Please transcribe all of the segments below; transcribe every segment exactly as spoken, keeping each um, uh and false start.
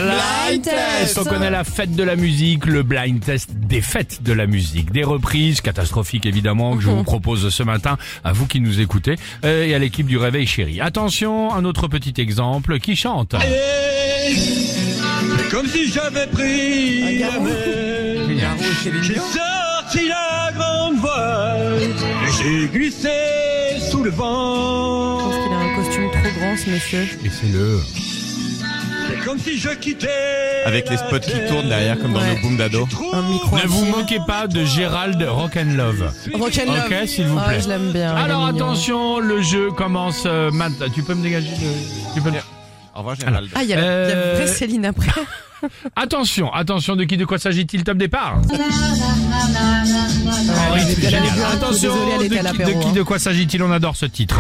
Blind Test. On connaît la fête de la musique, le blind test des fêtes de la musique. Des reprises catastrophiques évidemment que je vous propose ce matin à vous qui nous écoutez euh, et à l'équipe du Réveil Chéri. Attention, un autre petit exemple qui chante. Et c'est comme si j'avais pris la mer. J'ai sorti la grande voile et j'ai glissé sous le vent. Je pense qu'il a un costume trop grand, ce monsieur. Laissez-le. C'est comme si je quittais. Avec les spots qui tournent derrière comme dans Ouais. nos booms d'ado. Un micro. Ne vous moquez pas de Gérald Rock'n'Love. Rock'n'Love. Ok, s'il vous Ah, plaît. je l'aime bien. il est Alors mignon. attention, le jeu commence euh, maintenant. Tu peux me dégager le... Tu peux me... Au revoir, Gérald. Ah, il y a la, il y a Euh, vraie Céline après. Attention, attention, de qui, de quoi s'agit-il? Top départ. Ah, Oui, j'ai c'est bien génial. allé bien, Attention, désolée, elle de était à qui, l'apéro, de qui, hein. de quoi s'agit-il? On adore ce titre.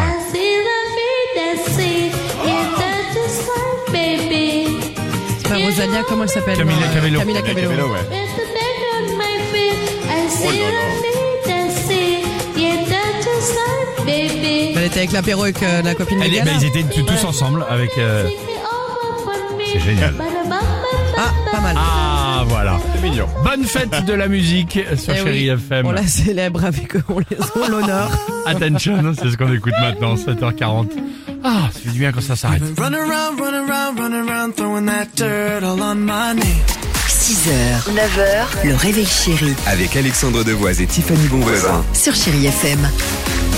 C'est pas Rosalia, comment elle s'appelle? Camila euh, Cabello. Camila Cabello. Cabello, ouais. Elle était avec l'apéro avec euh, la copine de Elle est- Gala. bah, ils étaient t- tous ensemble avec... euh, C'est génial. Ah, pas mal. Ah, voilà. C'est mignon. Bonne fête de la musique sur Eh Chéri oui, F M. on la célèbre avec on les on l'honneur. Attention, c'est ce qu'on écoute maintenant, sept heures quarante. Ah, ça fait du bien quand ça s'arrête. Run around, run around, run around, throwing that dirt all on my name. six heures, neuf heures, le Réveil Chéri Avec Alexandre Devoise et Tiffany Bonvoisin. sur Chéri F M.